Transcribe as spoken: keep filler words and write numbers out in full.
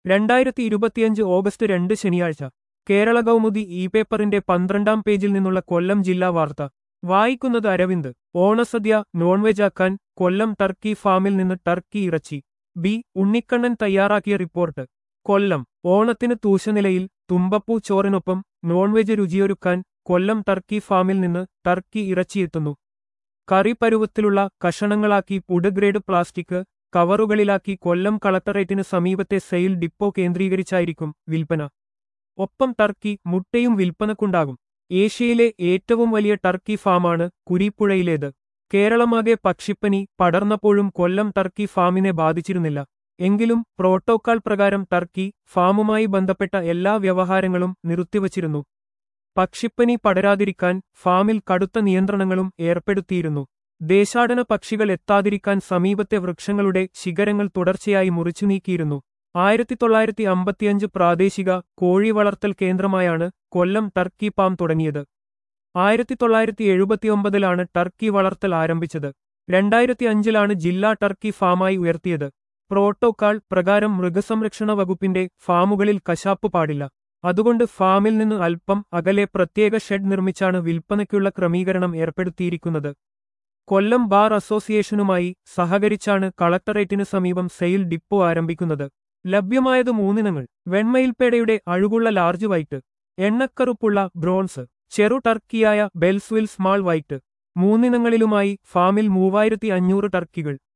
രണ്ടായിരത്തി ഇരുപത്തിയഞ്ച് ഓഗസ്റ്റ് രണ്ട് ശനിയാഴ്ച കേരള കൗമുദി ഇ പേപ്പറിന്റെ പന്ത്രണ്ടാം പേജിൽ നിന്നുള്ള കൊല്ലം ജില്ലാ വാർത്ത വായിക്കുന്നത് അരവിന്ദ്. ഓണസദ്യ നോൺവെജാക്കാൻ കൊല്ലം ടർക്കി ഫാമിൽ നിന്ന് ടർക്കി ഇറച്ചി. ബി ഉണ്ണിക്കണ്ണൻ തയ്യാറാക്കിയ റിപ്പോർട്ട്. കൊല്ലം. ഓണത്തിന് തൂശനിലയിൽ തുമ്പപ്പൂ ചോറിനൊപ്പം നോൺവെജ് രുചിയൊരുക്കാൻ കൊല്ലം ടർക്കി ഫാമിൽ നിന്ന് ടർക്കി ഇറച്ചിയെത്തുന്നു. കറി പരുവത്തിലുള്ള കഷണങ്ങളാക്കി ഫുഡ് ഗ്രേഡ് പ്ലാസ്റ്റിക് കവറുകളിലാക്കി കൊല്ലം കളക്ടറേറ്റിന് സമീപത്തെ സെയിൽ ഡിപ്പോ കേന്ദ്രീകരിച്ചായിരിക്കും വിൽപ്പന. ഒപ്പം ടർക്കി മുട്ടയും വിൽപ്പനക്കുണ്ടാകും. ഏഷ്യയിലെ ഏറ്റവും വലിയ ടർക്കി ഫാമാണ് കുരീപ്പുഴയിലേത്. കേരളമാകെ പക്ഷിപ്പനി പടർന്നപ്പോഴും കൊല്ലം ടർക്കി ഫാമിനെ ബാധിച്ചിരുന്നില്ല. എങ്കിലും പ്രോട്ടോക്കാൾ പ്രകാരം ടർക്കി ഫാമുമായി ബന്ധപ്പെട്ട എല്ലാ വ്യവഹാരങ്ങളും നിർത്തിവച്ചിരുന്നു. പക്ഷിപ്പനി പടരാതിരിക്കാൻ ഫാമിൽ കടുത്ത നിയന്ത്രണങ്ങളും ഏർപ്പെടുത്തിയിരുന്നു. ദേശാടന പക്ഷികൾ എത്താതിരിക്കാൻ സമീപത്തെ വൃക്ഷങ്ങളുടെ ശിഖരങ്ങൾ തുടർച്ചയായി മുറിച്ചു നീക്കിയിരുന്നു. ആയിരത്തി തൊള്ളായിരത്തി അമ്പത്തിയഞ്ച് പ്രാദേശിക കോഴി വളർത്തൽ കേന്ദ്രമായാണ് കൊല്ലം ടർക്കി ഫാം തുടങ്ങിയത്. ആയിരത്തി തൊള്ളായിരത്തി എഴുപത്തിയൊമ്പതിലാണ് ടർക്കി വളർത്തൽ ആരംഭിച്ചത്. രണ്ടായിരത്തി അഞ്ചിലാണ് ജില്ലാ ടർക്കി ഫാമായി ഉയർത്തിയത്. പ്രോട്ടോക്കാൾ പ്രകാരം മൃഗസംരക്ഷണ വകുപ്പിന്റെ ഫാമുകളിൽ കശാപ്പ് പാടില്ല. അതുകൊണ്ട് ഫാമിൽ നിന്ന് അല്പം അകലെ പ്രത്യേക ഷെഡ് നിർമ്മിച്ചാണ് വിൽപ്പനയ്ക്കുള്ള ക്രമീകരണം ഏർപ്പെടുത്തിയിരിക്കുന്നത്. കൊല്ലം ബാർ അസോസിയേഷനുമായി സഹകരിച്ചാണ് കളക്ടറേറ്റിന് സമീപം സെയിൽ ഡിപ്പോ ആരംഭിക്കുന്നത്. ലഭ്യമായത് മൂന്നിനങ്ങൾ. വെണ്മയിൽപ്പേടയുടെ അഴുകുള്ള ലാർജ് വൈറ്റ്, എണ്ണക്കറുപ്പുള്ള ബ്രോൺസ്, ചെറു ടർക്കിയായ ബെൽസ്വിൽ സ്മാൾ വൈറ്റ്. മൂന്നിനങ്ങളിലുമായി ഫാമിൽ മൂവായിരത്തി അഞ്ഞൂറ് ടർക്കികൾ.